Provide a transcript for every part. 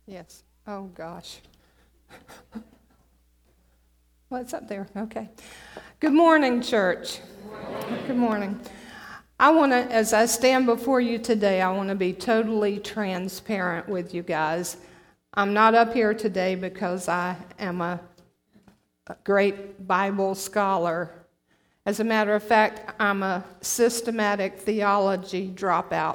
Yes. Oh, gosh. Well, it's up there. Okay. Good morning, church. Good morning. As I stand before you today, I want to be totally transparent with you guys. I'm not up here today because I am a great Bible scholar. As a matter of fact, I'm a systematic theology dropout.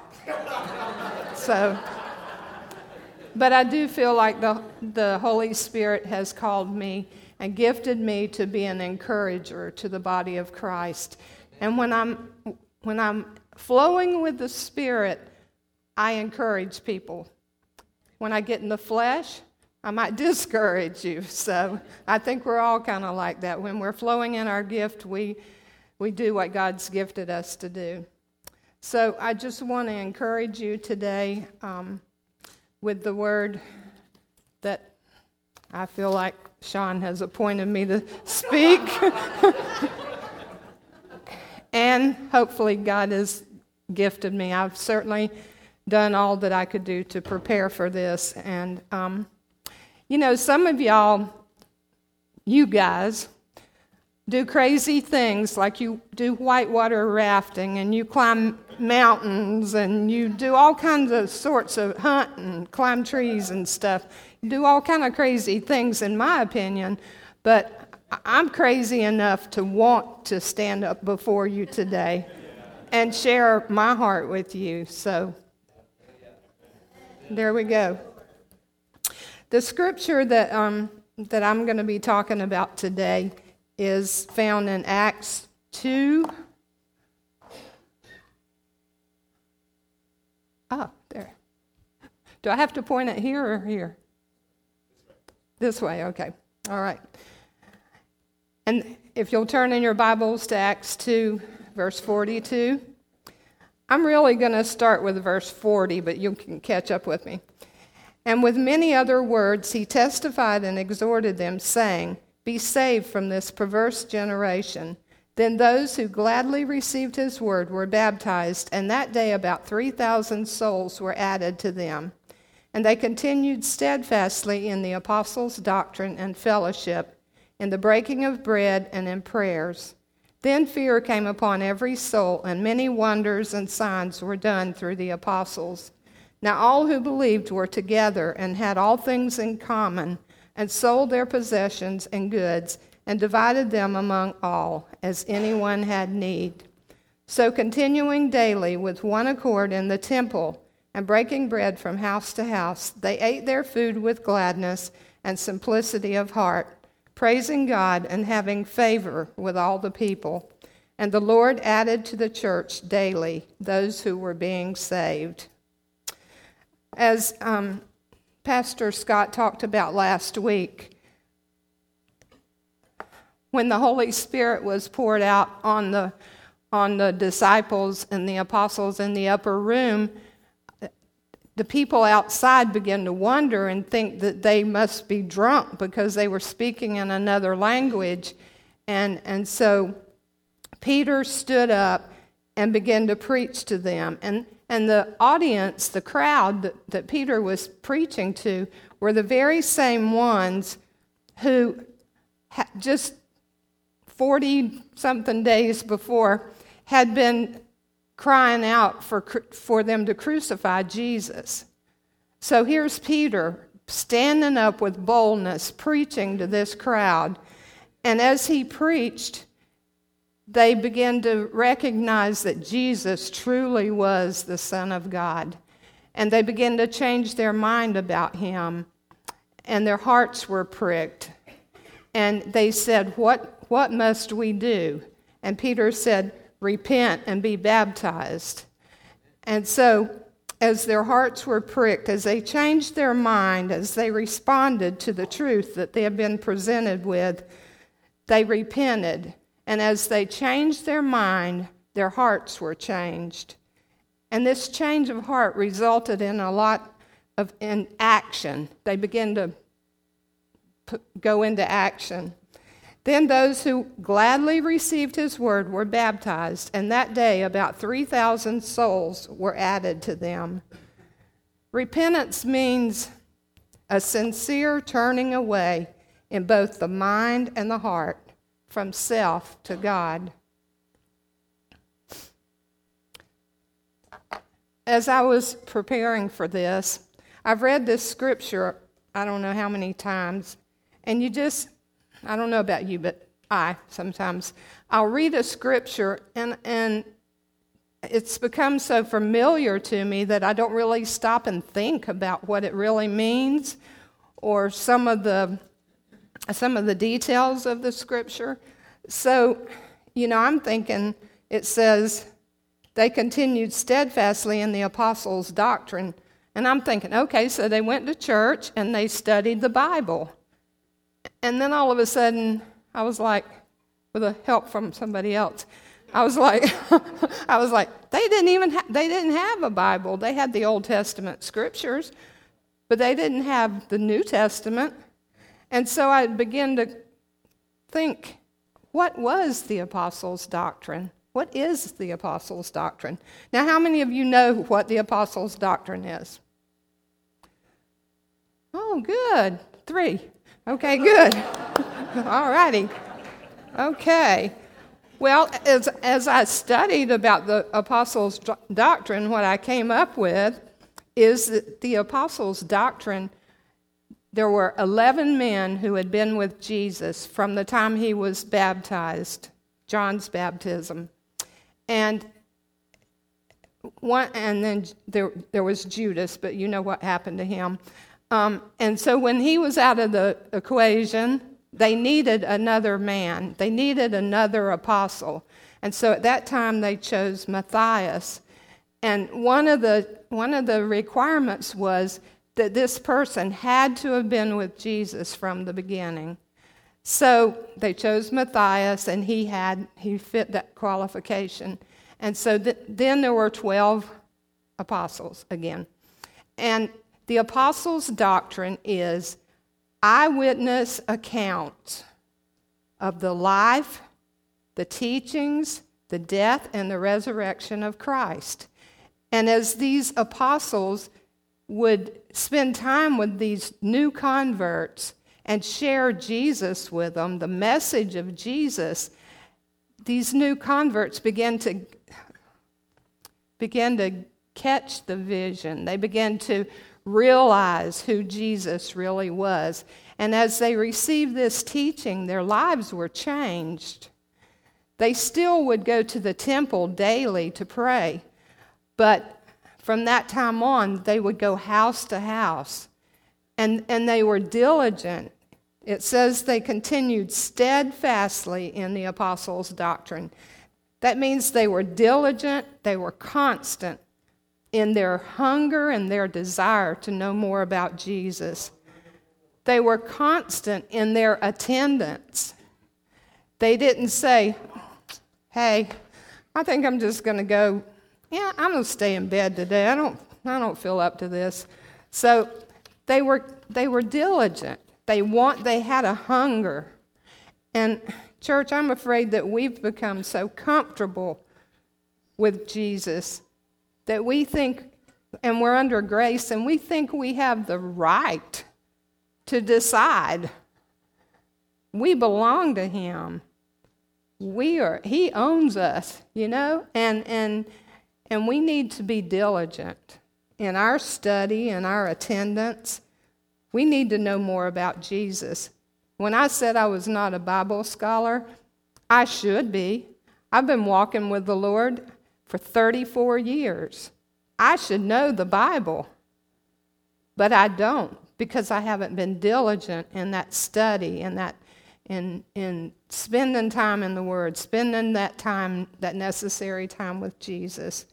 But I do feel like the Holy Spirit has called me and gifted me to be an encourager to the body of Christ. And when I'm flowing with the Spirit, I encourage people. When I get in the flesh, I might discourage you. So I think we're all kind of like that. When we're flowing in our gift, we do what God's gifted us to do. So I just want to encourage you today with the word that I feel like Sean has appointed me to speak. And hopefully God has gifted me. I've certainly done all that I could do to prepare for this. And, some of you guys, do crazy things like you do whitewater rafting and you climb mountains and you do all kinds of sorts of hunt and climb trees and stuff. You do all kind of crazy things in my opinion, but I'm crazy enough to want to stand up before you today and share my heart with you. So there we go. The scripture that I'm going to be talking about today is found in Acts 2. Oh, there. Do I have to point it here or here? This way, okay. All right. And if you'll turn in your Bibles to Acts 2, verse 42. I'm really going to start with verse 40, but you can catch up with me. And with many other words, he testified and exhorted them, saying, "Be saved from this perverse generation." Then those who gladly received his word were baptized, and that day about 3,000 souls were added to them. And they continued steadfastly in the apostles' doctrine and fellowship, in the breaking of bread and in prayers. Then fear came upon every soul, and many wonders and signs were done through the apostles. Now all who believed were together and had all things in common, and sold their possessions and goods, and divided them among all, as anyone had need. So continuing daily with one accord in the temple, and breaking bread from house to house, they ate their food with gladness and simplicity of heart, praising God and having favor with all the people. And the Lord added to the church daily those who were being saved. As Pastor Scott talked about last week, when the Holy Spirit was poured out on the disciples and the apostles in the upper room, the people outside began to wonder and think that they must be drunk because they were speaking in another language. And so Peter stood up and began to preach to them. And the audience, the crowd that Peter was preaching to, were the very same ones who just 40-something days before had been crying out for them to crucify Jesus. So here's Peter standing up with boldness, preaching to this crowd. And as he preached, they began to recognize that Jesus truly was the Son of God. And they began to change their mind about him. And their hearts were pricked. And they said, What must we do? And Peter said, "Repent and be baptized." And so, as their hearts were pricked, as they changed their mind, as they responded to the truth that they had been presented with, they repented. And as they changed their mind, their hearts were changed. And this change of heart resulted in a lot of action. They began to go into action. Then those who gladly received his word were baptized, and that day about 3,000 souls were added to them. Repentance means a sincere turning away in both the mind and the heart from self to God. As I was preparing for this, I've read this scripture I don't know how many times, and I don't know about you, but I'll read a scripture and it's become so familiar to me that I don't really stop and think about what it really means or some of the details of the scripture. So, I'm thinking it says they continued steadfastly in the apostles' doctrine. And I'm thinking, okay, so they went to church and they studied the Bible. And then all of a sudden, I was like, with the help from somebody else, I was like, they didn't have a Bible. They had the Old Testament scriptures, but they didn't have the New Testament. And so I began to think, what was the apostles' doctrine? What is the apostles' doctrine? Now, how many of you know what the apostles' doctrine is? Oh, good. 3. Okay, good. All righty. Okay. Well, as I studied about the apostles' doctrine, what I came up with is that the apostles' doctrine, there were 11 men who had been with Jesus from the time he was baptized, John's baptism. And then there was Judas, but you know what happened to him. And so when he was out of the equation, they needed another man. They needed another apostle. And so at that time they chose Matthias. And one of the requirements was that this person had to have been with Jesus from the beginning. So they chose Matthias, and he fit that qualification. And so then there were 12 apostles again. And the apostles' doctrine is eyewitness accounts of the life, the teachings, the death, and the resurrection of Christ. And as these apostles would spend time with these new converts and share Jesus with them, the message of Jesus, these new converts began to catch the vision. They began to realize who Jesus really was. And as they received this teaching, their lives were changed. They still would go to the temple daily to pray, but from that time on, they would go house to house, and they were diligent. It says they continued steadfastly in the apostles' doctrine. That means they were diligent, they were constant in their hunger and their desire to know more about Jesus. They were constant in their attendance. They didn't say, hey, I think I'm just going to go, I'm going to stay in bed today. I don't feel up to this. So they were diligent. They had a hunger. And church, I'm afraid that we've become so comfortable with Jesus that we think, and we're under grace, and we think we have the right to decide. We belong to him. He owns us, and we need to be diligent in our study and our attendance. We need to know more about Jesus. When I said I was not a Bible scholar, I should be. I've been walking with the Lord for 34 years. I should know the Bible, but I don't, because I haven't been diligent in that study and that in spending time in the Word, spending that time, that necessary time with Jesus.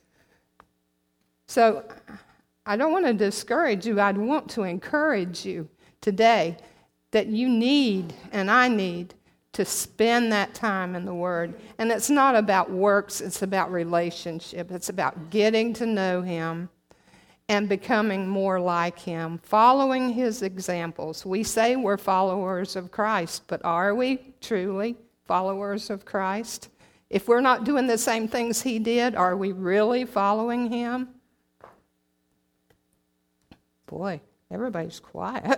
So I don't want to discourage you. I'd want to encourage you today that you need, and I need, to spend that time in the Word. And it's not about works, it's about relationship. It's about getting to know him and becoming more like him, following his examples. We say we're followers of Christ, but are we truly followers of Christ? If we're not doing the same things he did, are we really following him? Boy, Everybody's quiet.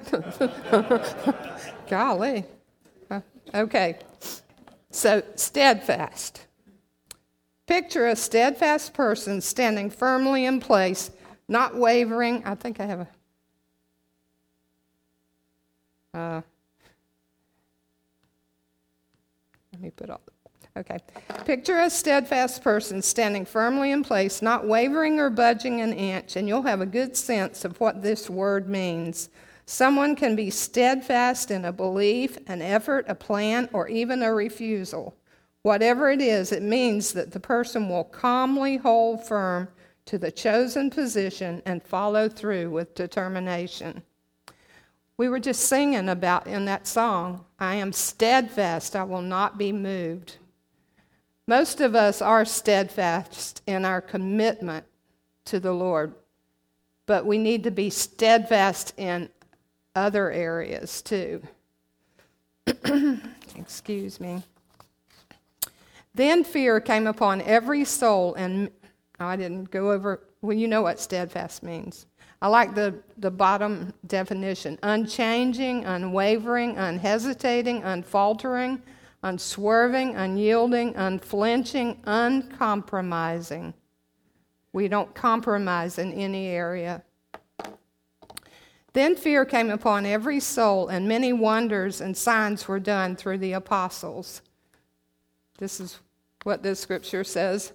Golly. Okay. So, steadfast. Picture a steadfast person standing firmly in place, not wavering. I think I have let me put all. Okay. Picture a steadfast person standing firmly in place, not wavering or budging an inch, and you'll have a good sense of what this word means. Someone can be steadfast in a belief, an effort, a plan, or even a refusal. Whatever it is, it means that the person will calmly hold firm to the chosen position and follow through with determination. We were just singing about in that song, I am steadfast, I will not be moved. Most of us are steadfast in our commitment to the Lord, but we need to be steadfast in other areas too. Excuse me. Then fear came upon every soul, and I didn't go over, well, you know what steadfast means. I like the bottom definition. Unchanging, unwavering, unhesitating, unfaltering, unswerving, unyielding, unflinching, uncompromising. We don't compromise in any area. Then fear came upon every soul, and many wonders and signs were done through the apostles. This is what this scripture says.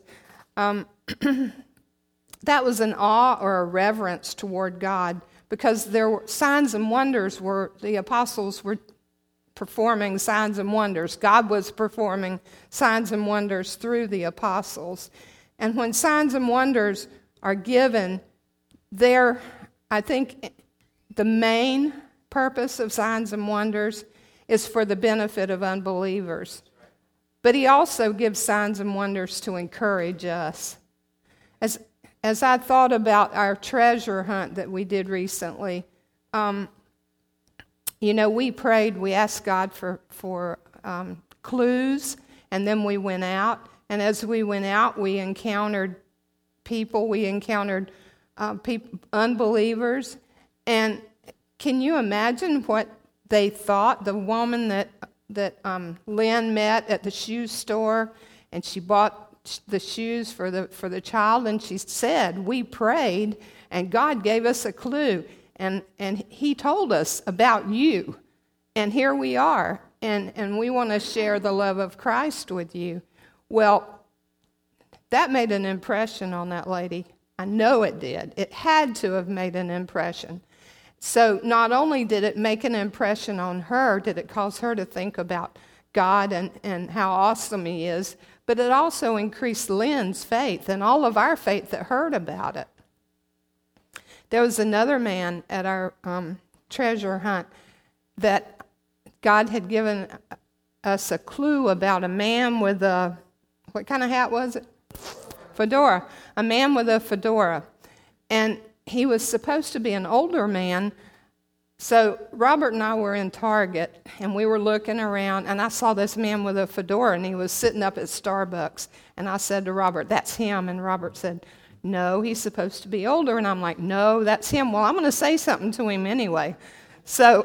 That was an awe or a reverence toward God, because there were signs and wonders the apostles were performing signs and wonders. God was performing signs and wonders through the apostles. And when signs and wonders are given, I think the main purpose of signs and wonders is for the benefit of unbelievers. But he also gives signs and wonders to encourage us. As I thought about our treasure hunt that we did recently, we prayed, we asked God for clues, and then we went out. And as we went out, we encountered people, unbelievers. And can you imagine what they thought? The woman that Lynn met at the shoe store, and she bought the shoes for the child, and she said, we prayed, and God gave us a clue. And he told us about you, and here we are, and we want to share the love of Christ with you. Well, that made an impression on that lady. I know it did. It had to have made an impression. So not only did it make an impression on her, did it cause her to think about God and how awesome he is, but it also increased Lynn's faith and all of our faith that heard about it. There was another man at our treasure hunt that God had given us a clue about, a man with what kind of hat was it? Fedora. A man with a fedora. And he was supposed to be an older man. So Robert and I were in Target, and we were looking around, and I saw this man with a fedora, and he was sitting up at Starbucks. And I said to Robert, that's him. And Robert said, no, he's supposed to be older. And I'm like, no, that's him. Well, I'm going to say something to him anyway. So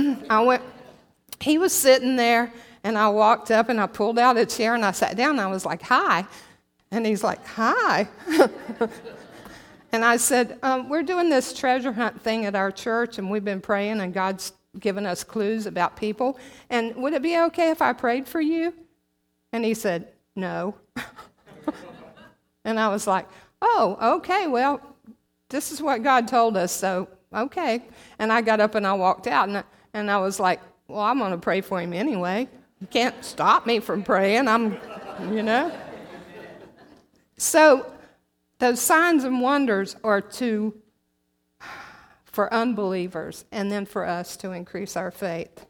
he was sitting there, and I walked up, and I pulled out a chair, and I sat down, and I was like, hi. And he's like, hi. And I said, we're doing this treasure hunt thing at our church, and we've been praying, and God's given us clues about people. And would it be okay if I prayed for you? And he said, no. And I was like, oh, okay, well, this is what God told us, so okay. And I got up and I walked out, and I was like, well, I'm going to pray for him anyway. You can't stop me from praying. So those signs and wonders are for unbelievers, and then for us to increase our faith.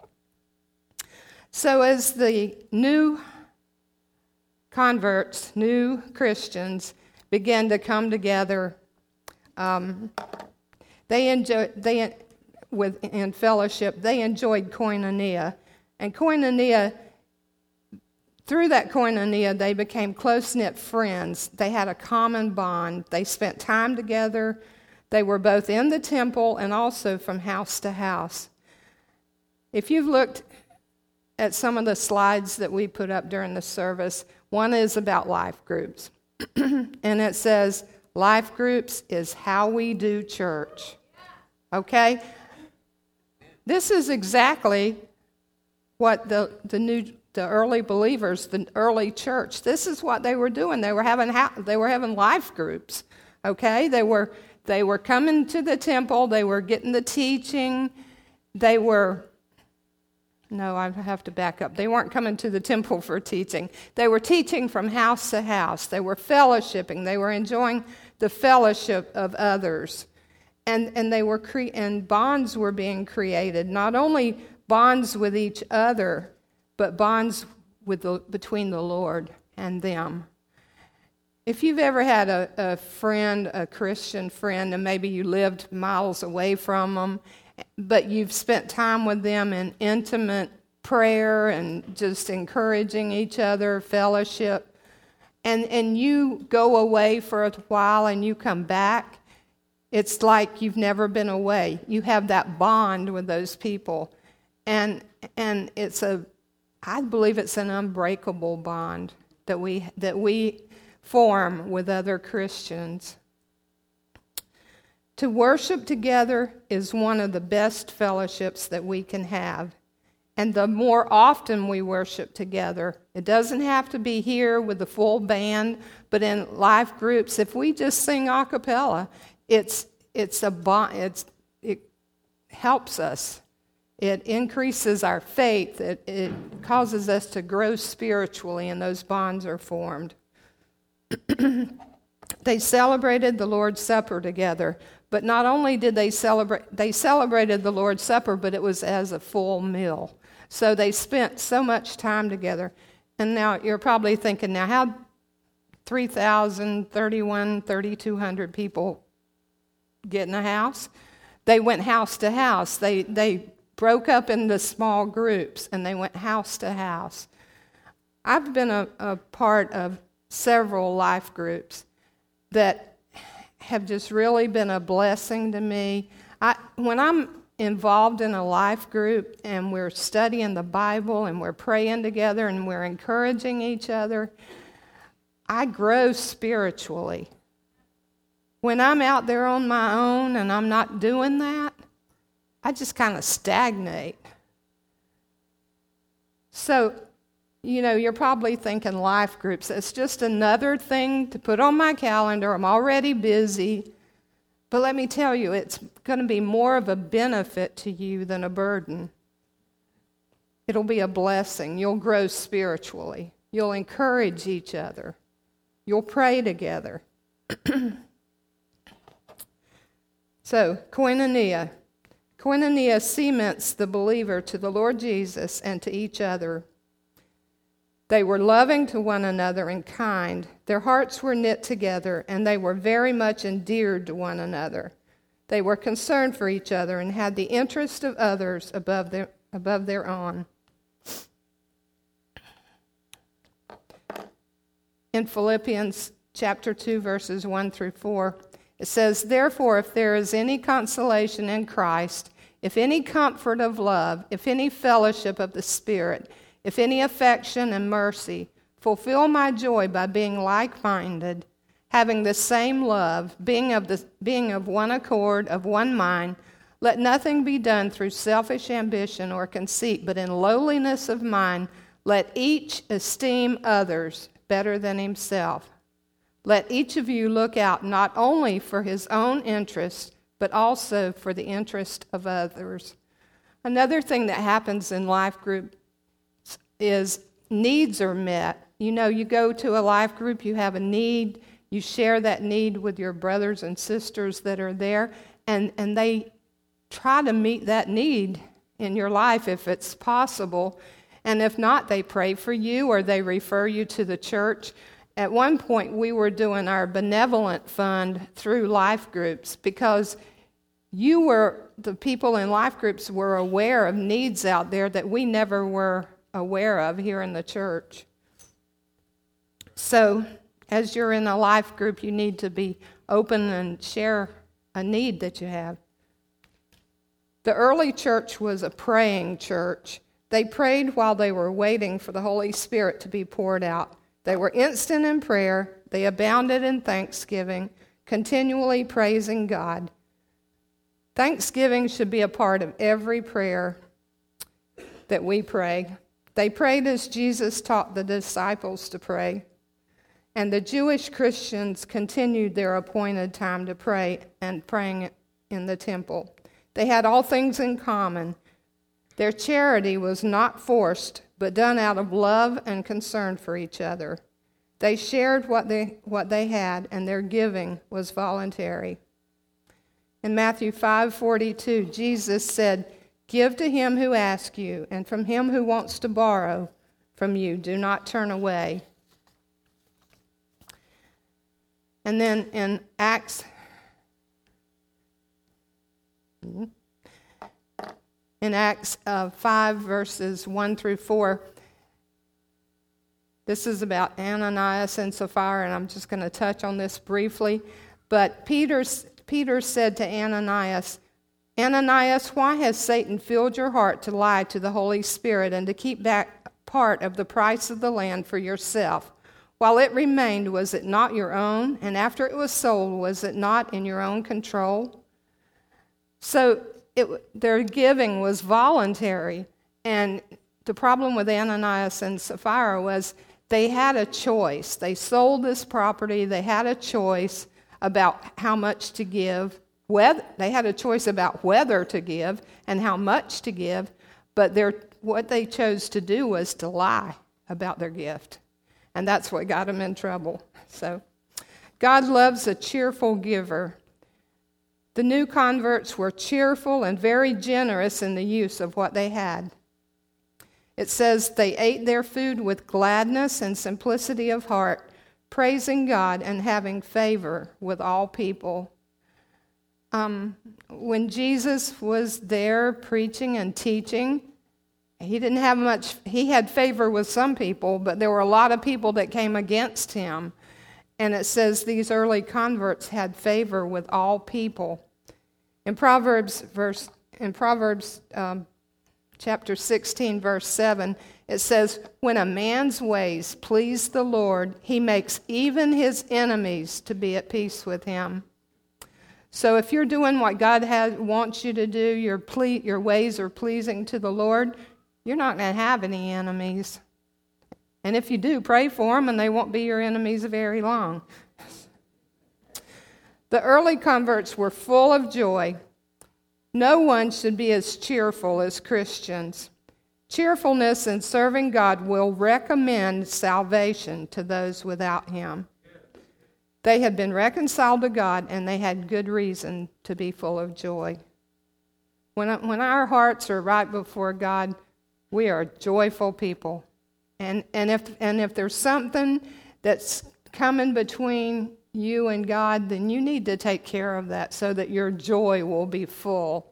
So as the new converts, new Christians, began to come together, in fellowship, they enjoyed koinonia. And koinonia, through that koinonia, they became close-knit friends. They had a common bond. They spent time together. They were both in the temple and also from house to house. If you've looked at some of the slides that we put up during the service, one is about life groups. And it says, life groups is how we do church. Okay? This is exactly what the early believers, the early church, this is what they were doing. They were having life groups. Okay? They were coming to the temple. They were getting the teaching. I have to back up. They weren't coming to the temple for teaching. They were teaching from house to house. They were fellowshipping. They were enjoying the fellowship of others. And bonds were being created, not only bonds with each other, but bonds between the Lord and them. If you've ever had a friend, a Christian friend, and maybe you lived miles away from them, but you've spent time with them in intimate prayer and just encouraging each other, fellowship, and you go away for a while and you come back, it's like you've never been away. You have that bond with those people, and I believe it's an unbreakable bond that we form with other Christians. To worship together is one of the best fellowships that we can have. And the more often we worship together, it doesn't have to be here with the full band, but in life groups, if we just sing a cappella, it's a bond. It helps us. It increases our faith. It causes us to grow spiritually, and those bonds are formed. They celebrated the Lord's Supper together. But not only did they celebrated the Lord's Supper, but it was as a full meal. So they spent so much time together. And now you're probably thinking, now how 3,000, 3,200 people get in a house? They went house to house. They broke up into small groups, and they went house to house. I've been a part of several life groups that have just really been a blessing to me. When I'm involved in a life group and we're studying the Bible and we're praying together and we're encouraging each other, I grow spiritually. When I'm out there on my own and I'm not doing that, I just kind of stagnate. So, you're probably thinking life groups. It's just another thing to put on my calendar. I'm already busy. But let me tell you, it's going to be more of a benefit to you than a burden. It'll be a blessing. You'll grow spiritually. You'll encourage each other. You'll pray together. So, koinonia. Koinonia cements the believer to the Lord Jesus and to each other. They were loving to one another and kind. Their hearts were knit together, and they were very much endeared to one another. They were concerned for each other and had the interest of others above their own. In Philippians chapter 2, verses 1 through 4, it says, "Therefore, if there is any consolation in Christ, if any comfort of love, if any fellowship of the Spirit, if any affection and mercy, fulfill my joy by being like-minded, having the same love, being of one accord, of one mind. Let nothing be done through selfish ambition or conceit, but in lowliness of mind, let each esteem others better than himself. Let each of you look out not only for his own interest, but also for the interest of others." Another thing that happens in life group is needs are met. You go to a life group, you have a need, you share that need with your brothers and sisters that are there, and they try to meet that need in your life if it's possible. And if not, they pray for you or they refer you to the church. At one point, we were doing our benevolent fund through life groups because the people in life groups were aware of needs out there that we never were aware of here in the church. So, as you're in a life group, you need to be open and share a need that you have. The early church was a praying church. They prayed while they were waiting for the Holy Spirit to be poured out. They were instant in prayer. They abounded in thanksgiving, continually praising God. Thanksgiving should be a part of every prayer that we pray. They prayed as Jesus taught the disciples to pray. And the Jewish Christians continued their appointed time to pray and praying in the temple. They had all things in common. Their charity was not forced, but done out of love and concern for each other. They shared what they had, and their giving was voluntary. In Matthew 5:42, Jesus said, "Give to him who asks you, and from him who wants to borrow from you, do not turn away." And then in Acts 5, verses 1 through 4, this is about Ananias and Sapphira, and I'm just going to touch on this briefly. But Peter said to Ananias, "Ananias, why has Satan filled your heart to lie to the Holy Spirit and to keep back part of the price of the land for yourself? While it remained, was it not your own? And after it was sold, was it not in your own control?" So their giving was voluntary. And the problem with Ananias and Sapphira was they had a choice. They sold this property. They had a choice about how much to give. They had a choice about whether to give and how much to give. But what they chose to do was to lie about their gift. And that's what got them in trouble. So God loves a cheerful giver. The new converts were cheerful and very generous in the use of what they had. It says they ate their food with gladness and simplicity of heart, praising God and having favor with all people. When Jesus was there preaching and teaching, he didn't have much. He had favor with some people, but there were a lot of people that came against him. And it says these early converts had favor with all people. In Proverbs chapter 16, verse 7, it says, "When a man's ways please the Lord, he makes even his enemies to be at peace with him." So if you're doing what God wants you to do, your ways are pleasing to the Lord, you're not going to have any enemies. And if you do, pray for them, and they won't be your enemies very long. The early converts were full of joy. No one should be as cheerful as Christians. Cheerfulness in serving God will recommend salvation to those without him. They had been reconciled to God, and they had good reason to be full of joy. When our hearts are right before God, we are joyful people. And if there's something that's coming between you and God, then you need to take care of that so that your joy will be full.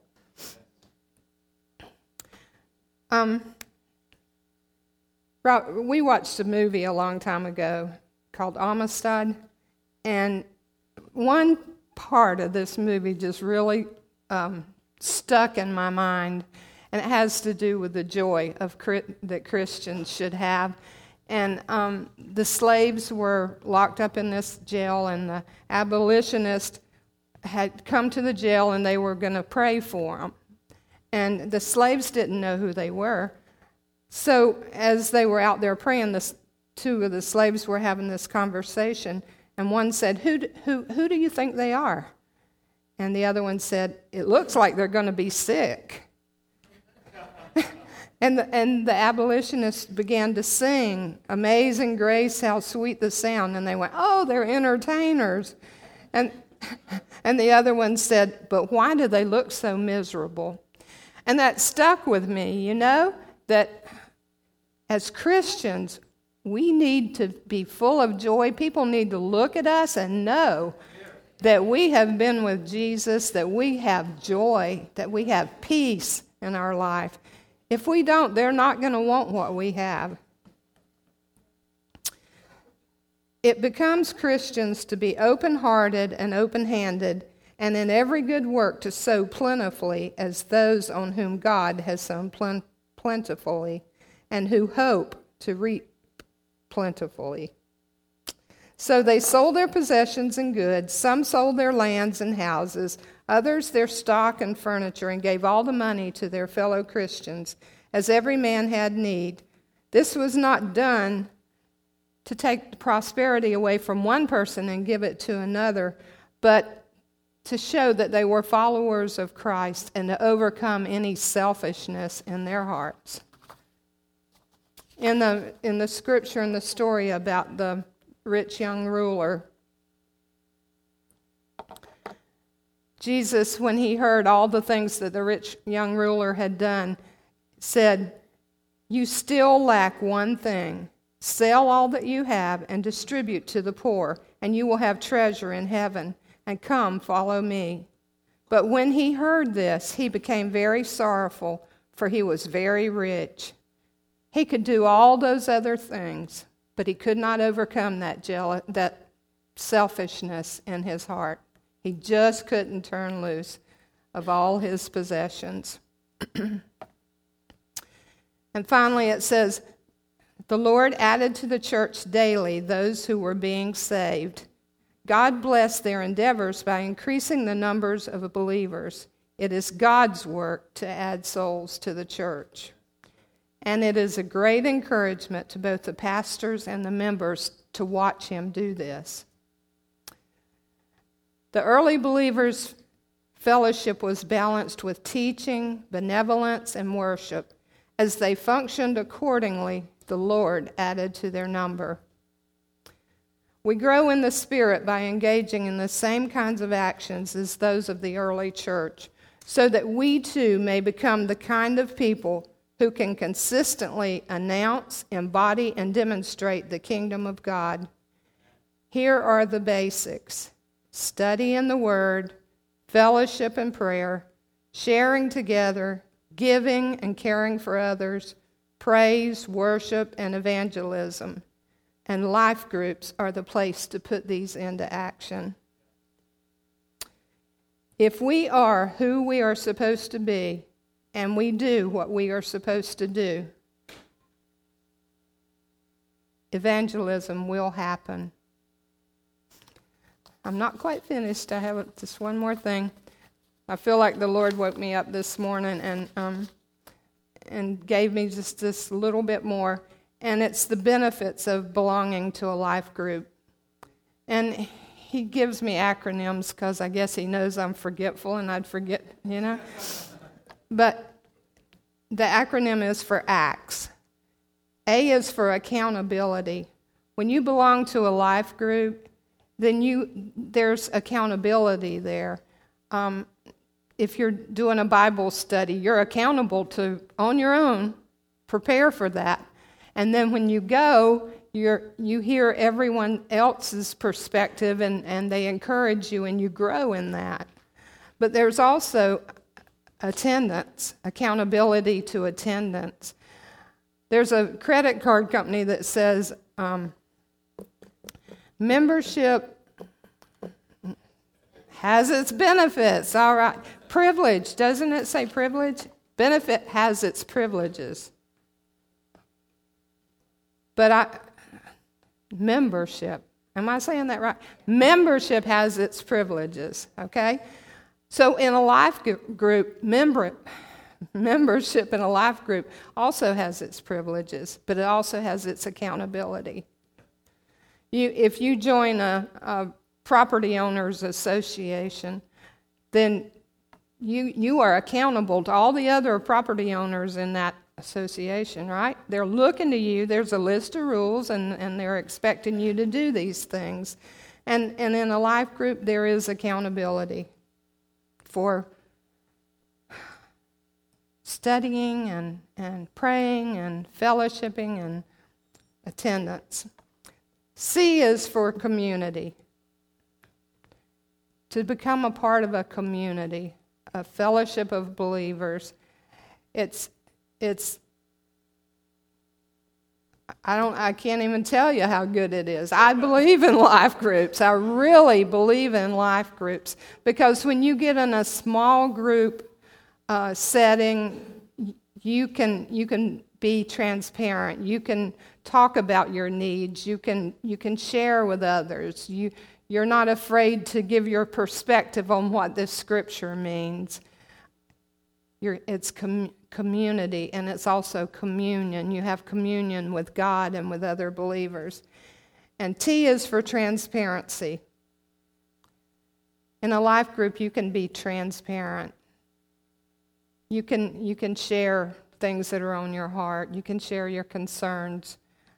We watched a movie a long time ago called Amistad, and one part of this movie just really stuck in my mind, and it has to do with the joy that Christians should have. And the slaves were locked up in this jail, and the abolitionists had come to the jail, and they were going to pray for them. And the slaves didn't know who they were. So as they were out there praying, two of the slaves were having this conversation, and one said, who do you think they are? And the other one said, "It looks like they're going to be sick." And the abolitionists began to sing, "Amazing Grace, how sweet the sound." And they went, "Oh, they're entertainers." And the other one said, "But why do they look so miserable?" And that stuck with me, that as Christians, we need to be full of joy. People need to look at us and know that we have been with Jesus, that we have joy, that we have peace in our life. If we don't, they're not going to want what we have. It becomes Christians to be open-hearted and open-handed and in every good work to sow plentifully as those on whom God has sown plentifully, and who hope to reap plentifully. So they sold their possessions and goods. Some sold their lands and houses, others their stock and furniture, and gave all the money to their fellow Christians, as every man had need. This was not done to take prosperity away from one person and give it to another, but to show that they were followers of Christ and to overcome any selfishness in their hearts. In the scripture, in the story about the rich young ruler, Jesus, when he heard all the things that the rich young ruler had done, said, "You still lack one thing. Sell all that you have and distribute to the poor, and you will have treasure in heaven. And come, follow me." But when he heard this, he became very sorrowful, for he was very rich. He could do all those other things, but he could not overcome that selfishness in his heart. He just couldn't turn loose of all his possessions. And finally it says, the Lord added to the church daily those who were being saved. God blessed their endeavors by increasing the numbers of believers. It is God's work to add souls to the church. And it is a great encouragement to both the pastors and the members to watch him do this. The early believers' fellowship was balanced with teaching, benevolence, and worship. As they functioned accordingly, the Lord added to their number. We grow in the Spirit by engaging in the same kinds of actions as those of the early church, so that we too may become the kind of people who can consistently announce, embody, and demonstrate the kingdom of God. Here are the basics: study in the Word, fellowship and prayer, sharing together, giving and caring for others, praise, worship, and evangelism. And life groups are the place to put these into action. If we are who we are supposed to be, and we do what we are supposed to do, evangelism will happen. I'm not quite finished. I have just one more thing. I feel like the Lord woke me up this morning and gave me just this little bit more. And it's the benefits of belonging to a life group. And he gives me acronyms because I guess he knows I'm forgetful and I'd forget, But the acronym is for ACTS. A is for accountability. When you belong to a life group, then there's accountability there. If you're doing a Bible study, you're accountable to, on your own, prepare for that. And then when you go, you hear everyone else's perspective and they encourage you and you grow in that. But there's also attendance, accountability to attendance. There's a credit card company that says membership has its benefits. All right. Privilege, doesn't it say privilege? Benefit has its privileges. But membership, am I saying that right? Membership has its privileges, okay? So in a life group, membership in a life group also has its privileges, but it also has its accountability. If you join a property owners association, then you are accountable to all the other property owners in that association, right? They're looking to you. There's a list of rules, and they're expecting you to do these things. And in a life group, there is accountability for studying and praying and fellowshipping and attendance. C is for community. To become a part of a community, a fellowship of believers, it's I can't even tell you how good it is. I believe in life groups. I really believe in life groups, because when you get in a small group setting, you can be transparent. You can talk about your needs. You can share with others. You're not afraid to give your perspective on what this scripture means. It's community, and it's also communion. You have communion with God and with other believers. And T is for transparency. In a life group, you can be transparent. You can share things that are on your heart. You can share your concerns.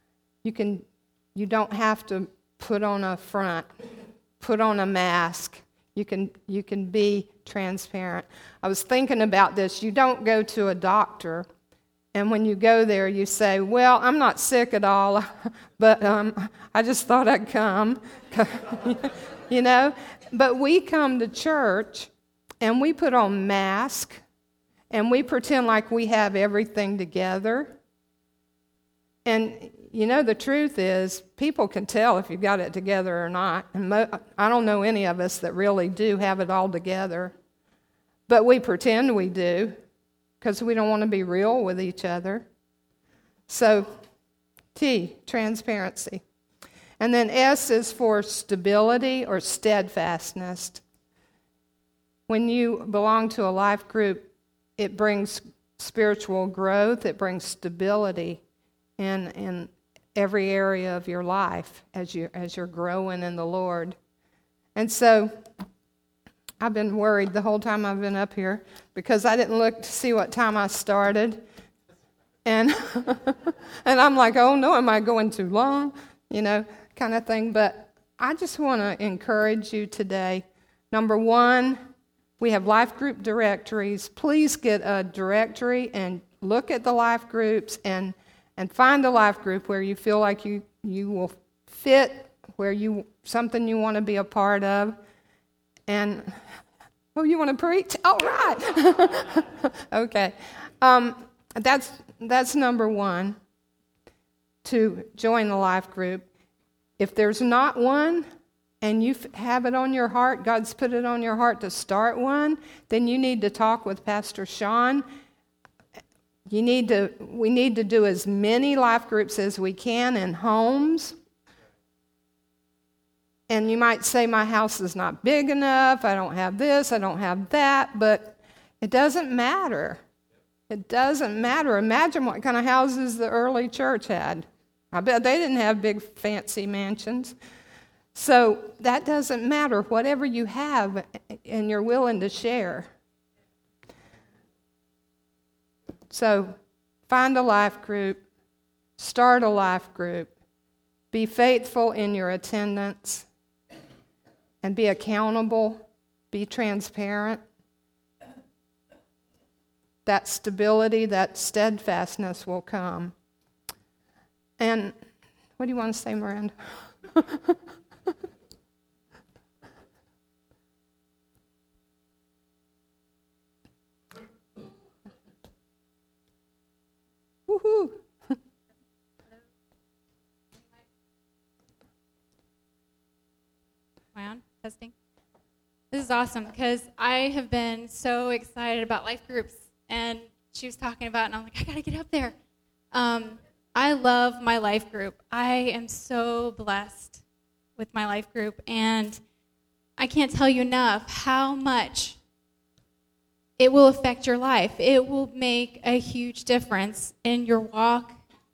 You don't have to put on a front, put on a mask. You can be transparent. I was thinking about this. You don't go to a doctor, and when you go there, you say, well, I'm not sick at all, but I just thought I'd come. You know? But we come to church, and we put on masks, and we pretend like we have everything together. And you know, the truth is, people can tell if you've got it together or not. And I don't know any of us that really do have it all together. But we pretend we do, because we don't want to be real with each other. So, T, transparency. And then S is for stability or steadfastness. When you belong to a life group, it brings spiritual growth, it brings stability in every area of your life as you're growing in the Lord. And so I've been worried the whole time I've been up here, because I didn't look to see what time I started. And and I'm like, oh no, am I going too long? You know, kind of thing. But I just want to encourage you today. Number one, we have life group directories. Please get a directory and look at the life groups and find a life group where you feel like you will fit, where something you want to be a part of. And, oh, you want to preach? All right. Okay. That's number one, to join the life group. If there's not one and you have it on your heart, God's put it on your heart to start one, then you need to talk with Pastor Sean. We need to do as many life groups as we can in homes. And you might say, my house is not big enough, I don't have this, I don't have that, but it doesn't matter. It doesn't matter. Imagine what kind of houses the early church had. I bet they didn't have big fancy mansions. So that doesn't matter. Whatever you have and you're willing to share. So find a life group, start a life group, be faithful in your attendance, and be accountable, be transparent. That stability, that steadfastness will come. And what do you want to say, Miranda? Woohoo! Am I on? Testing. This is awesome, because I have been so excited about life groups, and she was talking about it, and I'm like, I got to get up there. I love my life group. I am so blessed with my life group, and I can't tell you enough how much it will affect your life. It will make a huge difference in your walk.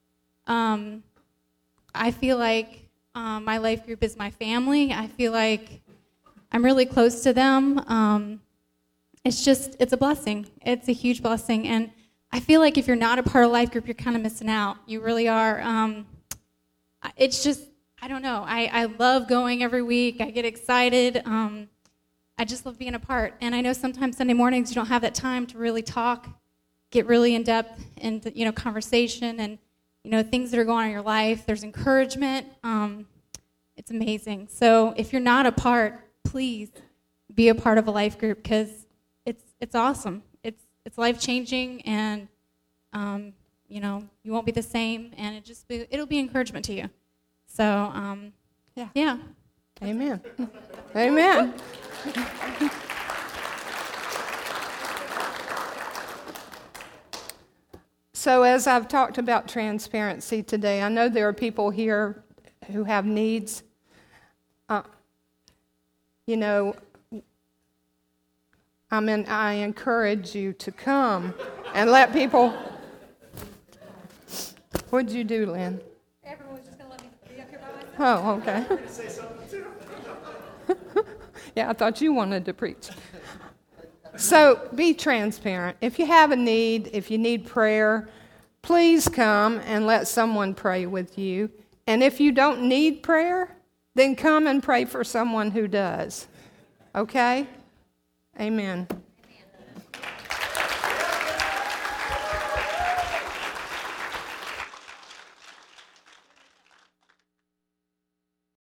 I feel like my life group is my family. I feel like I'm really close to them. It's a blessing. It's a huge blessing. And I feel like if you're not a part of a life group, you're kind of missing out. You really are. It's just, I don't know. I love going every week. I get excited. I just love being a part. And I know sometimes Sunday mornings you don't have that time to really talk, get really in depth into conversation and things that are going on in your life. There's encouragement. It's amazing. So if you're not a part, please be a part of a life group, because it's awesome. It's life changing, and you won't be the same, and it'll be encouragement to you. So, yeah. Amen. Amen. So as I've talked about transparency today, I know there are people here who have needs. I encourage you to come and let people. What'd you do, Lynn? Everyone's just going to let me be up here by myself. Oh, okay. I'm going to say something too. Yeah, I thought you wanted to preach. So be transparent. If you have a need, if you need prayer, please come and let someone pray with you. And if you don't need prayer, then come and pray for someone who does. Okay? Amen.